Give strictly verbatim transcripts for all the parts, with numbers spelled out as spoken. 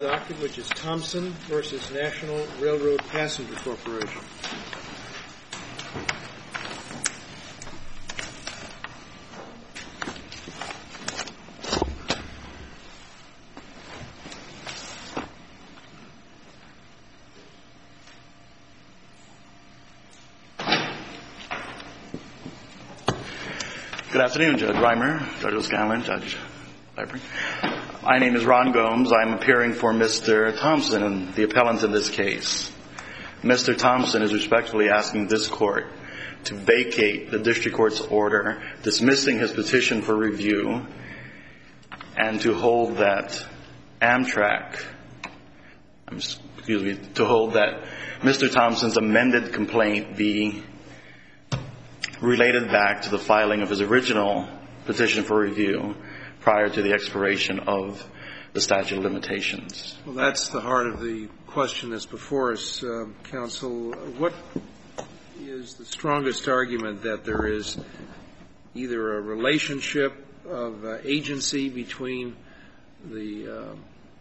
Docket, which is Thompson versus National Railroad Passenger Corporation. Good afternoon, Judge Reimer, Judge O'Scanlan, Judge Piper. My name is Ron Gomes. I'm appearing for Mister Thompson, the appellant in this case. Mister Thompson is respectfully asking this court to vacate the district court's order dismissing his petition for review and to hold that Amtrak, excuse me, to hold that Mister Thompson's amended complaint be related back to the filing of his original petition for review prior to the expiration of the statute of limitations. Well, that's the heart of the question that's before us, uh, counsel. What is the strongest argument that there is either a relationship of uh, agency between the uh,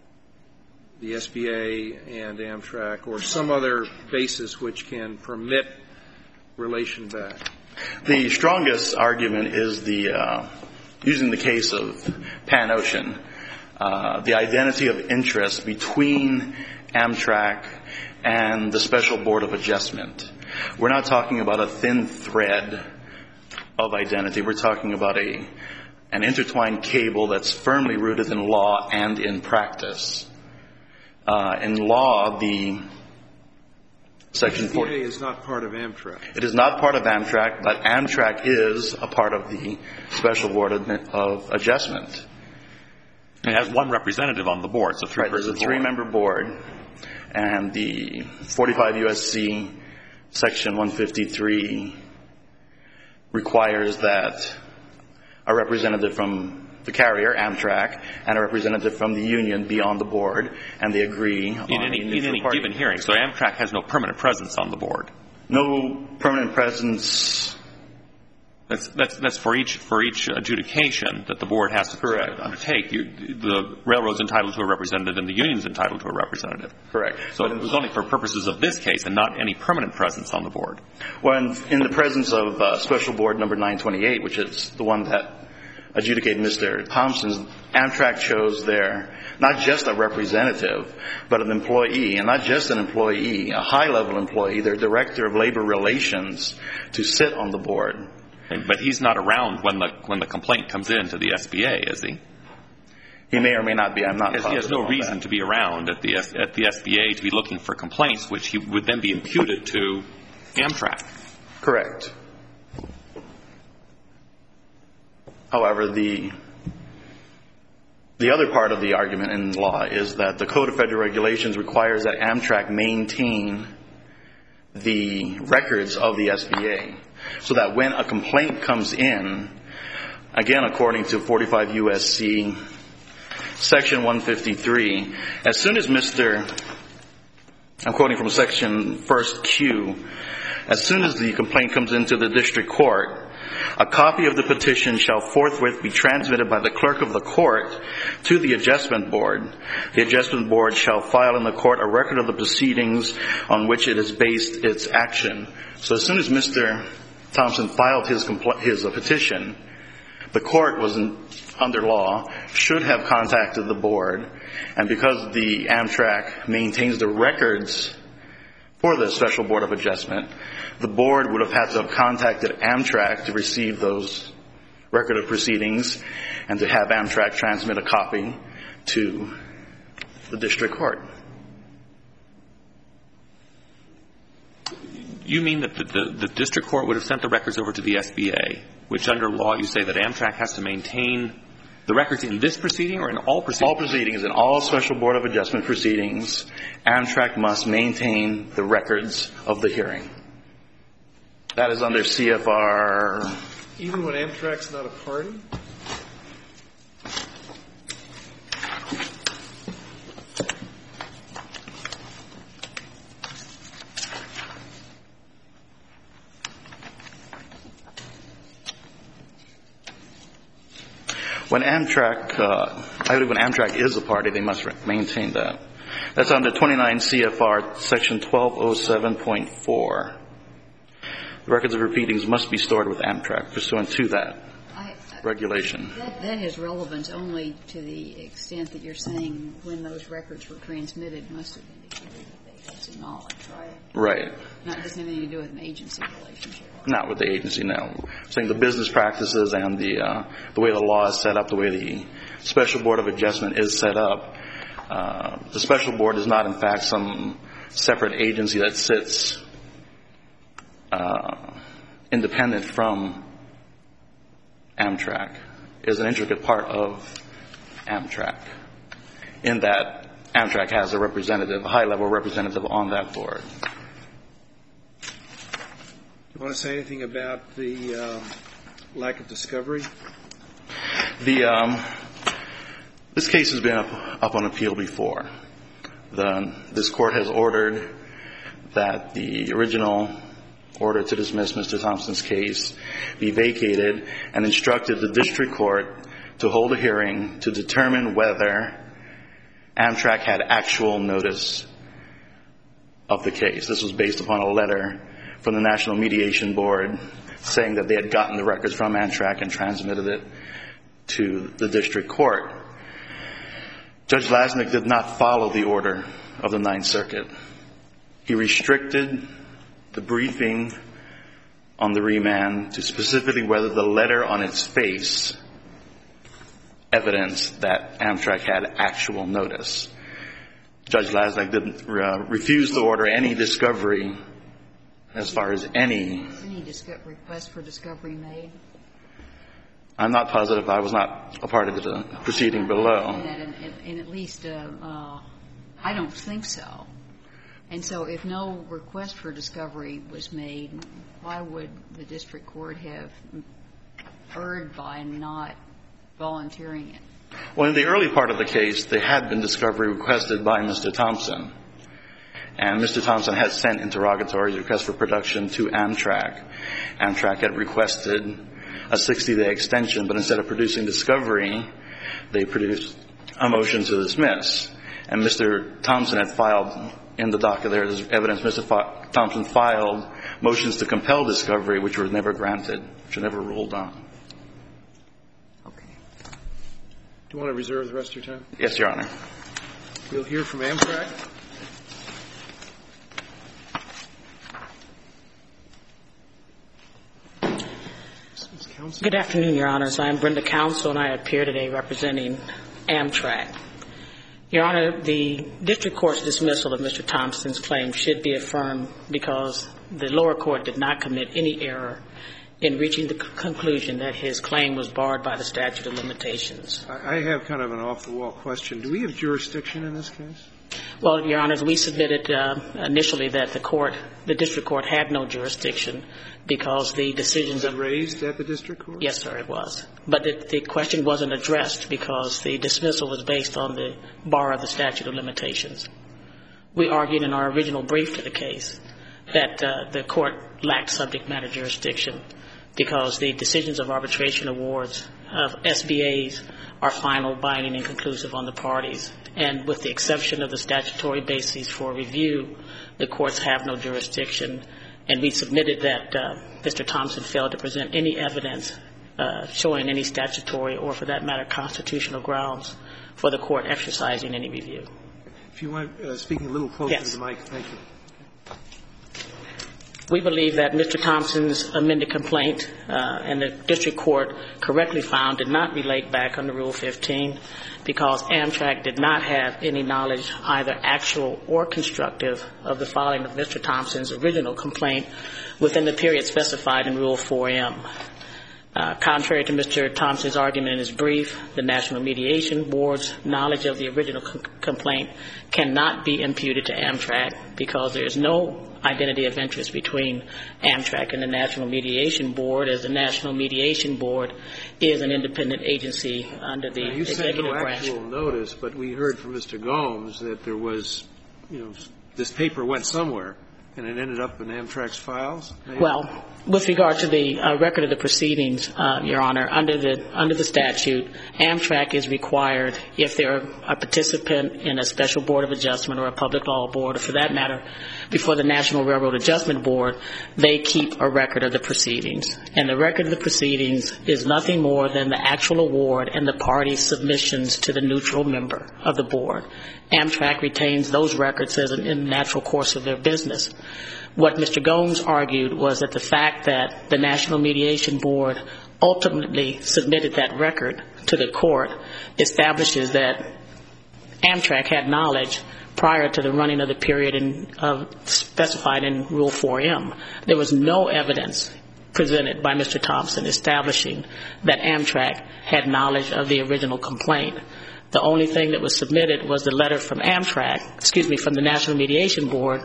the S B A and Amtrak, or some other basis which can permit relation back? The strongest argument is the uh, using the case of Pan Ocean, uh, the identity of interest between Amtrak and the Special Board of Adjustment. We're not talking about a thin thread of identity. We're talking about a an intertwined cable that's firmly rooted in law and in practice. Uh, in law, the Section forty S B A is not part of Amtrak. It is not part of Amtrak, but Amtrak is a part of the Special Board of Adjustment. It has one representative on the board. It's a three-person board. Right, there's a three-member board, and the forty-five U S C Section one fifty-three requires that a representative from the carrier, Amtrak, and a representative from the union be on the board, and they agree in on any, in any given hearing. So Amtrak has no permanent presence on the board. No permanent presence. That's that's that's for each for each adjudication that the board has to Correct. undertake. You, the railroad's entitled to a representative, and the union's entitled to a representative. Correct. So it was only for purposes of this case, and not any permanent presence on the board. When in the presence of uh, Special Board Number nine twenty-eight, which is the one that adjudicated Mister Thompson's, Amtrak chose there not just a representative, but an employee, and not just an employee, a high-level employee, their director of labor relations, to sit on the board. But he's not around when the when the complaint comes in to the S B A, is he? He may or may not be. I'm not positive. He has no on reason that. to be around at the at the S B A to be looking for complaints, which he would then be imputed to Amtrak. Correct. However, the the other part of the argument in law is that the Code of Federal Regulations requires that Amtrak maintain the records of the S B A, so that when a complaint comes in, again according to forty-five U S C Section one fifty-three, as soon as Mister I'm quoting from Section First Q, as soon as the complaint comes into the district court, a copy of the petition shall forthwith be transmitted by the clerk of the court to the adjustment board. The adjustment board shall file in the court a record of the proceedings on which it has based its action. So as soon as Mister Thompson filed his compl- his uh, petition, the court was in, under law, should have contacted the board, and because the Amtrak maintains the records for the Special Board of Adjustment, the board would have had to have contacted Amtrak to receive those record of proceedings and to have Amtrak transmit a copy to the district court. You mean that the, the, the district court would have sent the records over to the S B A, which under law you say that Amtrak has to maintain the records in this proceeding or in all proceedings? All proceedings. In all Special Board of Adjustment proceedings, Amtrak must maintain the records of the hearing. That is under C F R. Even when Amtrak's not a party? When Amtrak, uh, I believe when Amtrak is a party, they must maintain that. That's under twenty-nine C F R Section twelve oh seven point four. The records of repeatings must be stored with Amtrak pursuant to that I, I, regulation. That, that has relevance only to the extent that you're saying when those records were transmitted must have indicated that they had some knowledge, right? Right. Not just anything to do with an agency relationship. Not with the agency, no. I'm saying the business practices and the uh, the way the law is set up, the way the Special Board of Adjustment is set up. Uh, the Special Board is not, in fact, some separate agency that sits uh, independent from Amtrak. It is an intricate part of Amtrak in that Amtrak has a representative, a high-level representative on that board. You want to say anything about the um, lack of discovery? The um, this case has been up, up on appeal before. The, this court has ordered that the original order to dismiss Mister Thompson's case be vacated and instructed the district court to hold a hearing to determine whether Amtrak had actual notice of the case. This was based upon a letter from the National Mediation Board saying that they had gotten the records from Amtrak and transmitted it to the district court. Judge Lasnik did not follow the order of the Ninth Circuit. He restricted the briefing on the remand to specifically whether the letter on its face evidenced that Amtrak had actual notice. Judge Lasnik didn't uh, refuse to order any discovery as far as any. Was any disco- request for discovery made? I'm not positive. I was not a part of the proceeding below. And, and, and at least, uh, uh, I don't think so. And so if no request for discovery was made, why would the district court have erred by not volunteering it? Well, in the early part of the case, there had been discovery requested by Mister Thompson. And Mister Thompson had sent interrogatory requests for production to Amtrak. Amtrak had requested a sixty-day extension, but instead of producing discovery, they produced a motion to dismiss. And Mister Thompson had filed in the docket there is evidence Mister Thompson filed motions to compel discovery, which were never granted, which were never ruled on. Okay. Do you want to reserve the rest of your time? Yes, Your Honor. We'll hear from Amtrak. Good afternoon, Your Honors. I am Brenda Counsel, and I appear today representing Amtrak. Your Honor, the district court's dismissal of Mister Thompson's claim should be affirmed because the lower court did not commit any error in reaching the conclusion that his claim was barred by the statute of limitations. I have kind of an off-the-wall question. Do we have jurisdiction in this case? Well, Your Honors, we submitted uh, initially that the court, the district court, had no jurisdiction because the decisions Was it raised at the district court? Yes, sir, it was. But the, the question wasn't addressed because the dismissal was based on the bar of the statute of limitations. We argued in our original brief to the case that uh, the court lacked subject matter jurisdiction because the decisions of arbitration awards of S B As are final, binding, and conclusive on the parties. And with the exception of the statutory bases for review, the courts have no jurisdiction. And we submitted that uh, Mister Thompson failed to present any evidence uh, showing any statutory or, for that matter, constitutional grounds for the court exercising any review. If you want, uh, speaking a little closer Yes. to the mic, thank you. We believe that Mister Thompson's amended complaint uh, and the district court correctly found did not relate back under Rule fifteen because Amtrak did not have any knowledge, either actual or constructive, of the filing of Mister Thompson's original complaint within the period specified in Rule four M. Uh, contrary to Mister Thompson's argument in his brief, the National Mediation Board's knowledge of the original com- complaint cannot be imputed to Amtrak because there is no identity of interest between Amtrak and the National Mediation Board, as the National Mediation Board is an independent agency under the now, you executive said no branch. actual notice, but we heard from Mister Gomes that there was, you know, this paper went somewhere. and it ended up in Amtrak's files? Maybe? Well, with regard to the uh, record of the proceedings, uh, Your Honor, under the under the statute, Amtrak is required, if they're a participant in a special board of adjustment or a public law board, or for that matter, before the National Railroad Adjustment Board, they keep a record of the proceedings. And the record of the proceedings is nothing more than the actual award and the party's submissions to the neutral member of the board. Amtrak retains those records as an, in the natural course of their business. What Mister Gomes argued was that the fact that the National Mediation Board ultimately submitted that record to the court establishes that Amtrak had knowledge prior to the running of the period in, uh, specified in Rule four M. There was no evidence presented by Mister Thompson establishing that Amtrak had knowledge of the original complaint. The only thing that was submitted was the letter from Amtrak, excuse me, from the National Mediation Board,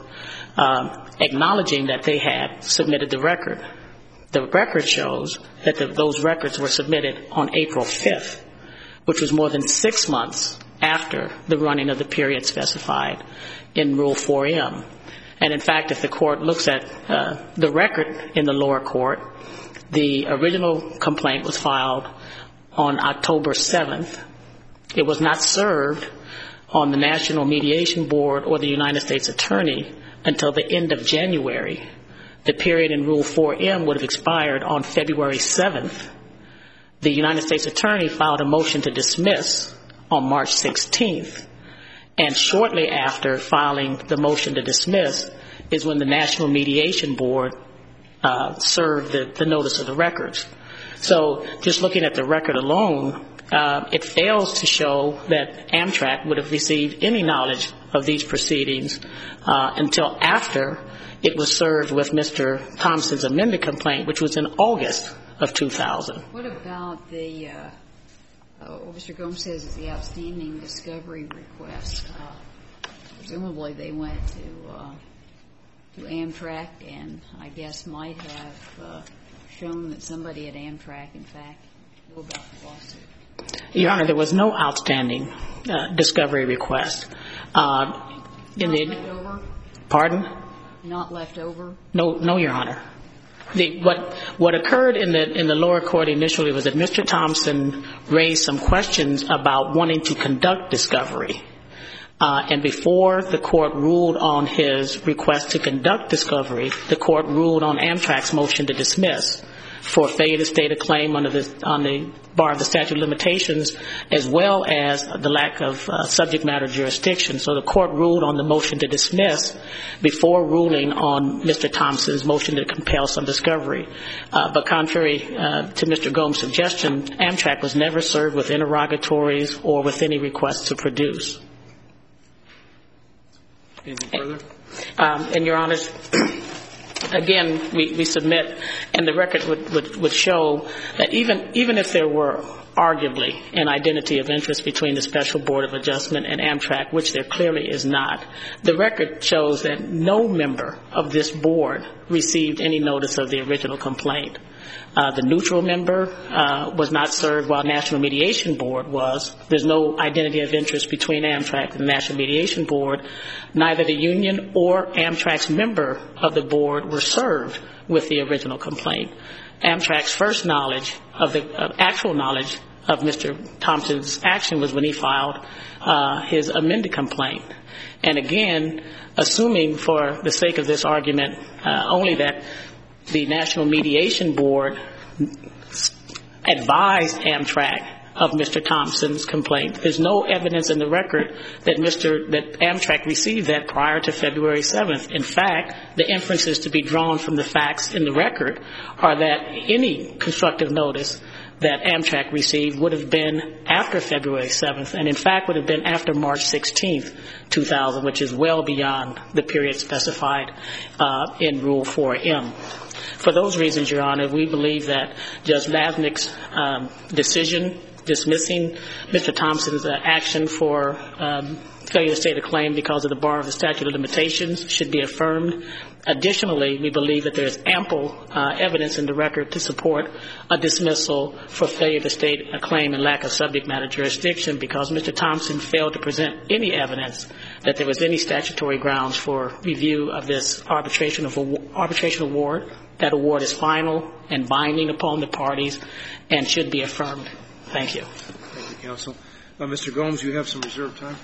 um, acknowledging that they had submitted the record. The record shows that the, those records were submitted on April fifth, which was more than six months after the running of the period specified in Rule four M. And in fact, if the court looks at uh, the record in the lower court, the original complaint was filed on October seventh. It was not served on the National Mediation Board or the United States Attorney until the end of January. The period in Rule four M would have expired on February seventh. The United States Attorney filed a motion to dismiss on March sixteenth. And shortly after filing the motion to dismiss is when the National Mediation Board uh, served the, the notice of the records. So just looking at the record alone, uh, it fails to show that Amtrak would have received any knowledge of these proceedings uh, until after it was served with Mister Thompson's amended complaint, which was in August of two thousand. What about the, uh, uh, what Mister Gomes says is the outstanding discovery request? Uh, presumably they went to, uh, to Amtrak and I guess might have uh, shown that somebody at Amtrak, in fact, knew about the lawsuit. Your Honor, there was no outstanding uh, discovery request. Uh, in Not the, left over? Pardon? Not left over? No, no, Your Honor. The, what what occurred in the in the lower court initially was that Mister Thompson raised some questions about wanting to conduct discovery. Uh, and before the court ruled on his request to conduct discovery, the court ruled on Amtrak's motion to dismiss for failure to state a claim under the, on the bar of the statute of limitations, as well as the lack of uh, subject matter jurisdiction. So the court ruled on the motion to dismiss before ruling on Mister Thompson's motion to compel some discovery. Uh, but contrary uh, to Mister Gomes' suggestion, Amtrak was never served with interrogatories or with any requests to produce. Anything further? Um, and, Your Honors, again, we, we submit, and the record would, would, would show that even even if there were arguably an identity of interest between the Special Board of Adjustment and Amtrak, which there clearly is not, the record shows that no member of this board received any notice of the original complaint. Uh, the neutral member uh, was not served while National Mediation Board was. There's no identity of interest between Amtrak and the National Mediation Board. Neither the union or Amtrak's member of the board were served with the original complaint. Amtrak's first knowledge of the uh, actual knowledge of Mister Thompson's action was when he filed uh, his amended complaint. And again, assuming for the sake of this argument uh, only that the National Mediation Board advised Amtrak of Mister Thompson's complaint. There's no evidence in the record that Mister that Amtrak received that prior to February seventh. In fact, the inferences to be drawn from the facts in the record are that any constructive notice that Amtrak received would have been after February seventh, and in fact would have been after March sixteenth, two thousand, which is well beyond the period specified uh, in Rule four M. For those reasons, Your Honor, we believe that Judge Lavnick's um, decision dismissing Mister Thompson's uh, action for um, failure to state a claim because of the bar of the statute of limitations should be affirmed. Additionally, we believe that there is ample uh, evidence in the record to support a dismissal for failure to state a claim and lack of subject matter jurisdiction, because Mister Thompson failed to present any evidence that there was any statutory grounds for review of this arbitration of arbitration award. That award is final and binding upon the parties and should be affirmed. Thank you. Thank you, counsel. Uh, Mister Gomes, you have some reserved time.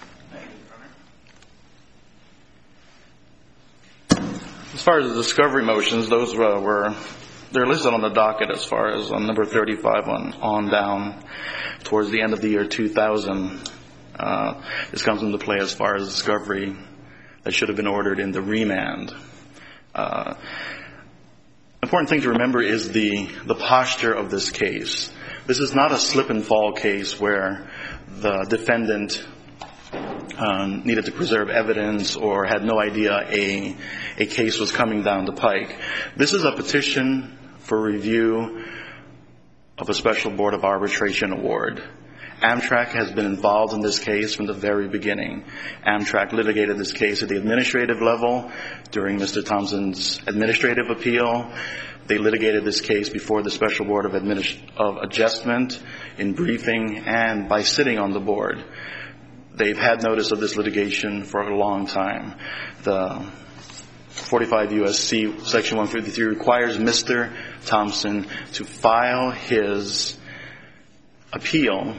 As far as the discovery motions, those uh, were, they're listed on the docket as far as on number thirty-five on, on down towards the end of the year two thousand. Uh, this comes into play as far as discovery that should have been ordered in the remand. Uh, important thing to remember is the, the posture of this case. This is not a slip and fall case where the defendant Um, needed to preserve evidence or had no idea a, a case was coming down the pike. This is a petition for review of a special board of arbitration award. Amtrak has been involved in this case from the very beginning. Amtrak litigated this case at the administrative level during Mister Thompson's administrative appeal. They litigated this case before the special board of, administ- of adjustment in briefing and by sitting on the board. They've had notice of this litigation for a long time. The forty-five U S C Section one fifty-three requires Mister Thompson to file his appeal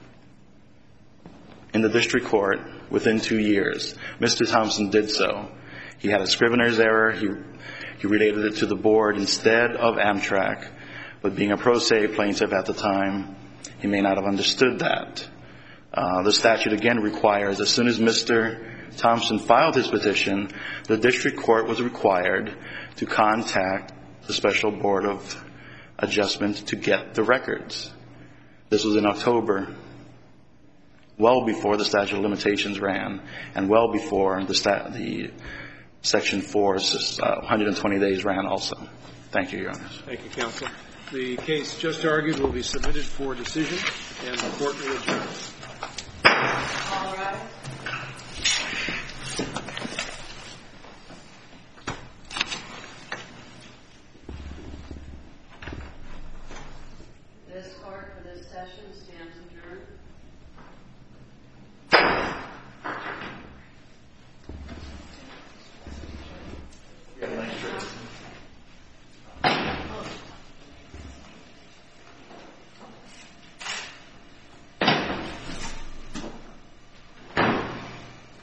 in the district court within two years. Mister Thompson did so. He had a scrivener's error. He, he related it to the board instead of Amtrak. But being a pro se plaintiff at the time, he may not have understood that. Uh, the statute again requires, as soon as Mister Thompson filed his petition, the district court was required to contact the special board of adjustment to get the records. This was in October, well before the statute of limitations ran, and well before the, stat- the Section four, uh, one hundred twenty days ran also. Thank you, Your Honor. Thank you, counsel. The case just argued will be submitted for decision, and the court will adjourn. All right. This court for this session stands